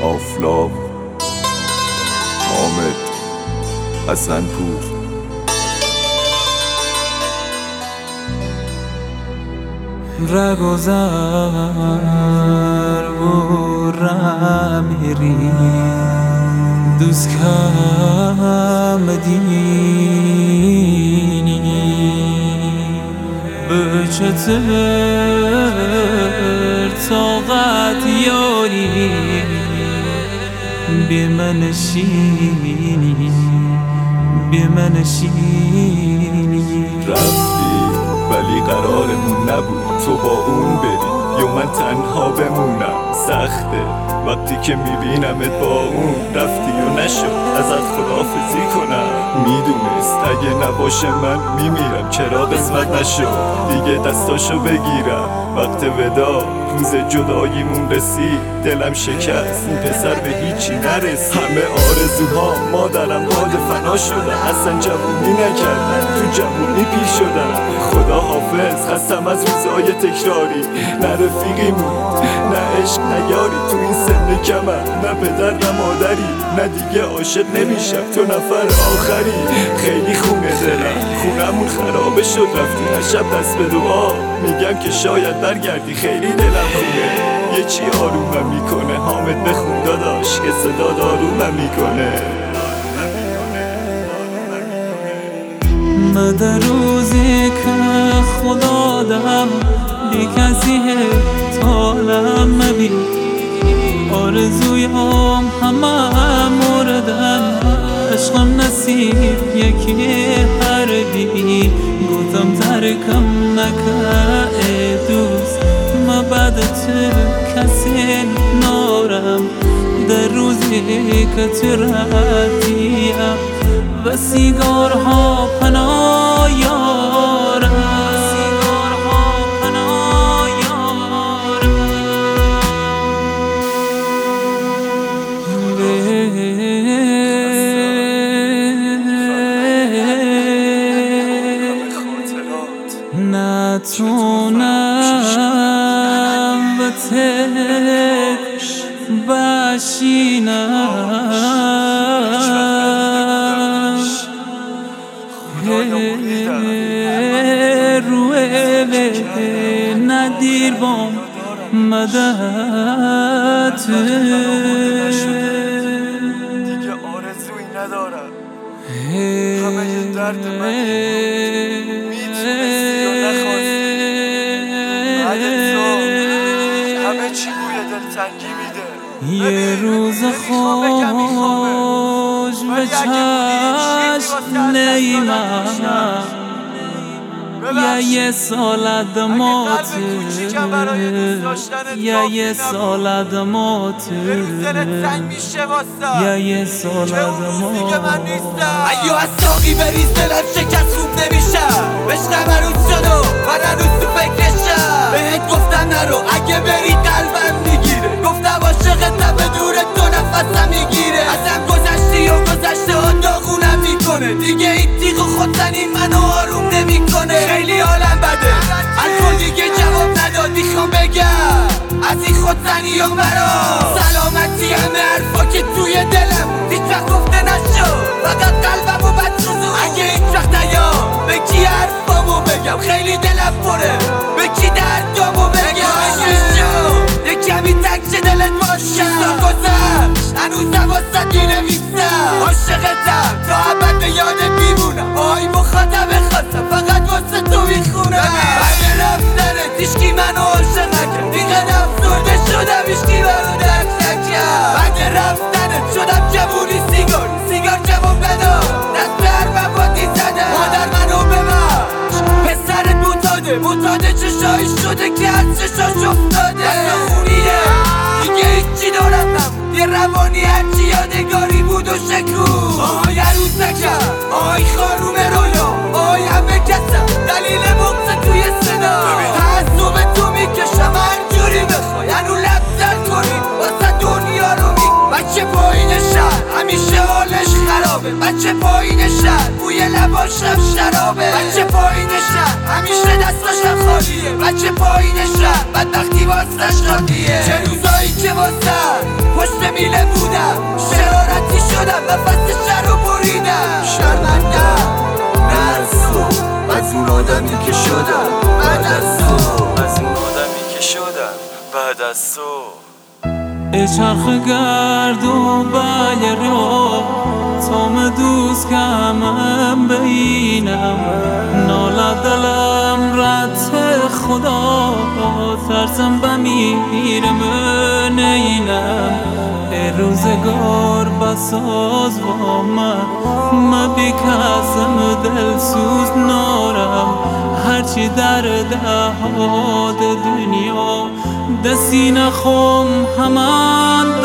آفلام، حامد حسنپور. رگذر برم میری دوست کم دینی به چطور طاقت یاری بی من شینی بی من شینی. رفتی ولی قرارمون نبود تو با اون بری یا من تنها بمونم. سخته وقتی که میبینمت با اون. رفتی و نشد ازت خداحافظی کنم. میدونست اگه نباشه من میمیرم. چرا قسمت نشد دیگه دستاشو بگیرم. وقت ودا روز جداییمون رسید دلم شکست. این پسر به هیچی نرسید. همه آرزوها مادرم باد فنا شدن. اصلا جوونی نکردن تو جوونی پیر شدن. خدا حافظ خستم از روزای تکراری. نه رفیقیمون نه عشق نه یاری تو این سن کمم. نه پدر نه مادری نه دیگه عاشق نمیشم تو نفر آخری. خیلی خونه دلم خونمون خرابه شد. رفتی شب دست به دعا میگم که شاید برگردی. خیلی دلم خوبه یه چی آرومم میکنه. حامد بخون داداش که صدا دارومم میکنه. من در روزی که خدا دم بی کسی حالم مبین. آرزویم همه مردن عشقم نصیب یکی حربی. گفتم ترکم نکه دوست ما بعد تو کسی نارم. در روزی که تو رفتیم و سیگارها پناه یارم. نتونم به تک بشینم. روی ندیر بام مدد دیگه آرزویی ندارم. همه درد من میتونستی یا نخواستی. بعد تو همه چی بوی دلتنگی میده. یه روز خوش به چشم نیمم. یا یه سال عدمات یا یه سال عدمات یا یه سال عدمات. اگه از ساقی بریز دلم شکست خوب نمیشم. عشقم عروض شد و من هنوز تو فکرشم. بهت گفتم نرو اگه بری قلبم میگیره. گفتم عاشقتم به دور تو نفسم میگیره. ازم گذشتی و گذشته ها داغونم میکنه. دیگه این تیغ و خودزنی منو آروم نمیکنه. خیلی حالم بده الکل دیگه جواب ندادی. خوام بگم از این خودزنی ها مرا سلامتی. همه حرفا که توی دلم هیچ وقت گفته نشد. فقط قلبمو بدسوزون. اگه هیچ وقت نیام به کی حرفامو بگم. خیلی دلم پره به کی دردامو بگم. یه کمی تک چه دلت باشم. گذشت هنوزم واسه دی نویسم. عاشقتم تا ابد به یاد میمونم. آی مخاطب خواستم فقط واسه تو میخونم. همه رفتنت هیچکی منو عاشق نکرد. اینقدر افسرده شدم هیچکی منو درک نکرد. بعد رفتنت شدم جوونی سیگار جواب نداد. دست به هر مفادی زدم. مادر منو ببخش پسرت معتاده چشایی شده که از چشاش افتاده. دست خونیه دیگه هیچی دارم نبود. یه روانی هرچی یادگاری بود و شکو. آهای عروض نکرد آهای خانوم رویا. آهای همه کسم دلیل بغض توی صدا. تعصب تو میکشم هرجوری بخوای. هنو لب زد کنی واسه دنیا رو می. بچه پایین شهر همیشه حالش خرابه. بچه پایین شهر بوی لباشم شرابه. بچه پایین شهر همیشه دستاشم خالیه. بچه پایین شهر بدبختی واسش خالیه. چه روزایی که واسه پشت میله دستو چرخ گرد و بله رو تو دوست که همم بینم ناله دلم رد خدا ترسم بمیرم نینم روزگار بساز با من بیکسم دل سوز نارم هرچی در دهاد دنیا دستی نخم همان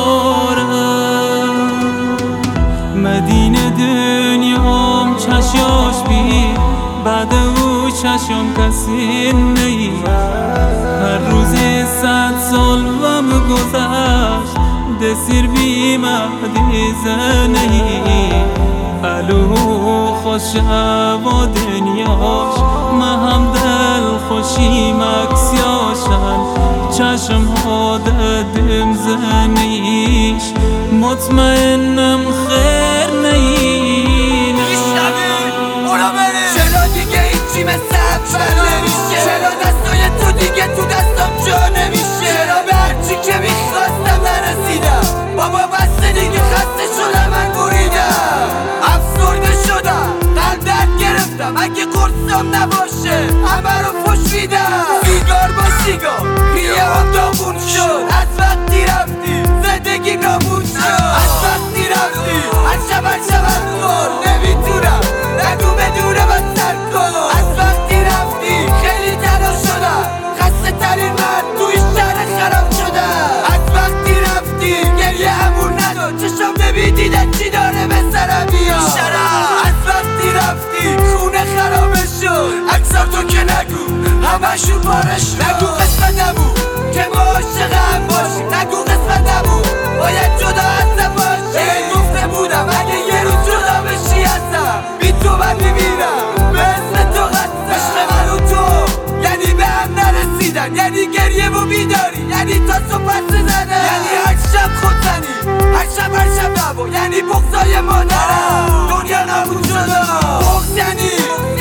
دارم مدینه دنیام چشاش بی بعد او چشم کسی نی هر روزی 100 سال وم گذشت دسیر بی مهدی زنی الو خوش و دنیاش هم دل خوشی مکسیاشن چشم ها ددم زنیش مطمئنم خیر نینم چرا دیگه هیچی مثل اول نمیشه چرا دستای تو دیگه تو دستم جا نمیشه چرا به هرچی که میخواستم نرسیدم بابا بسته دیگه خسته شدم من بریدم افسرده شدم قلب درد گرفتم اگه قرصم نباشه همه رو فش میدم سیگار با سیگار ریه هم داغون شد از وقتی رفتی زندگی نامون شد از وقتی رفتی هر شب خور نمیتونم نگو بدونه من سر کن از وقتی رفتی خیلی تنها شدم خسته ترین من توی شهر خراب شدم از وقتی رفتی گریه همون نداد چشم نمیدیدن چی داره به سرم بیاد از وقتی رفتی خونه خرابه شد اکثر تو که نگو همشون پارش نگو قسمت نبود که ما عاشق هم باشیم نگو قسمت نبود باید جدا هستم باشیم گفته بودم اگه یه روز جدا بشی هستم بی تو من میمیرم به اسم تو قسم عشق من و تو یعنی به هم نرسیدن یعنی گریه و بیداری یعنی تا صبح زدن یعنی هر شب خودزنی هر شب نبا یعنی بغضای مادرم دنیا نبود شده بغض یعنی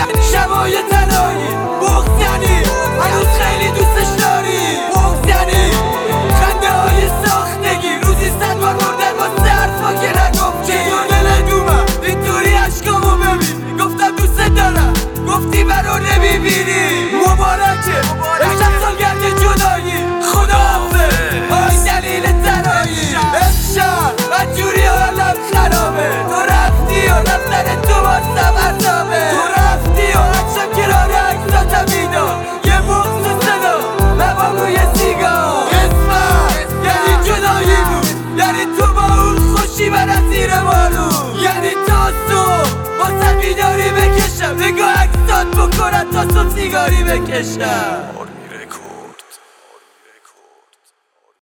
شبای تنهایی بغض یعنی هنوز خیلی دوستش داری بغض یعنی خنده های ساختگی روزی 100 بار مردن واسه حرفا که نگفت چطور دلت اومد اینطوری عشقامو ببین گفتم دوست دارم گفتی منو نمیبینی مبارکه امشب سالگرد جدایی خداحافظ آی دلیل تنهایی امشب بدجوری حالم خرابه تو رفتی و رفتن تو واسم عذابه تو رفتی و عکسم کنار عکساتم میداد یه بغض تو صدا لبام روی سیگار قسمت یعنی جدایی بود یعنی تو با اون خوشی برم زیر بارون یعنی تا صبح واسه بیداری بکشم نگاه عکسات بکنم تا صبح سیگاری بکشم